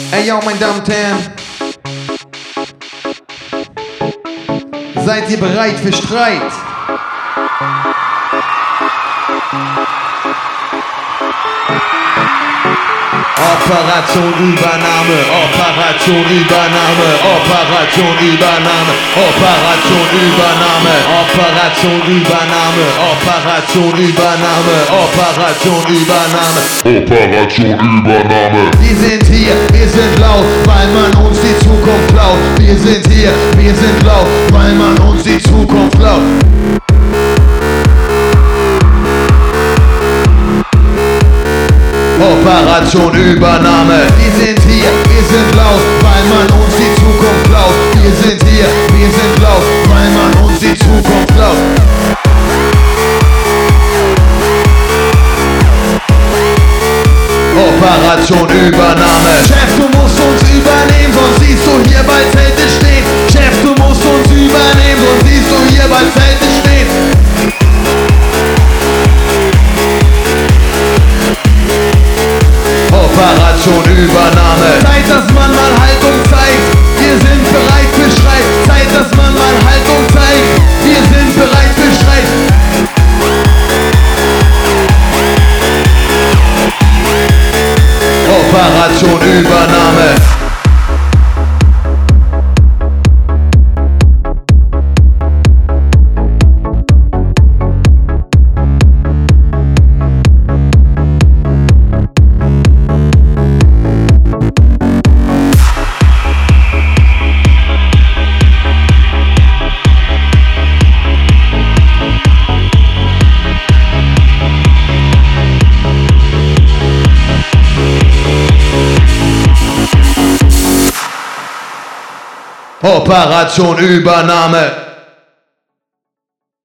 Ey, yo, meine Damen und Herren. Seid ihr bereit für Streit? Operation Übernahme, Operation Übernahme, Operation Übernahme, Operation Übernahme, Operation Übernahme, Operation Übernahme, Operation Übernahme, Operation Übernahme. Wir sind hier, wir sind laut, weil man uns die Zukunft klaut. Wir sind hier, wir sind laut, weil man uns die Zukunft klaut. Operation Übernahme. Wir sind hier, wir sind laut, weil man uns die Zukunft klaut. Wir sind hier, wir sind laut, weil man uns die Zukunft klaut. Operation Übernahme. Chef, du musst uns übernehmen, sonst siehst du hier bei Zelte stehen. Chef, du musst uns übernehmen, sonst siehst du hier bei Zelte stehen. Operation Übernahme. Zeit, dass man mal Haltung zeigt. Wir sind bereit für Streit. Zeit, dass man mal Haltung zeigt. Wir sind bereit für Streit. Operation Übernahme. Operation Übernahme.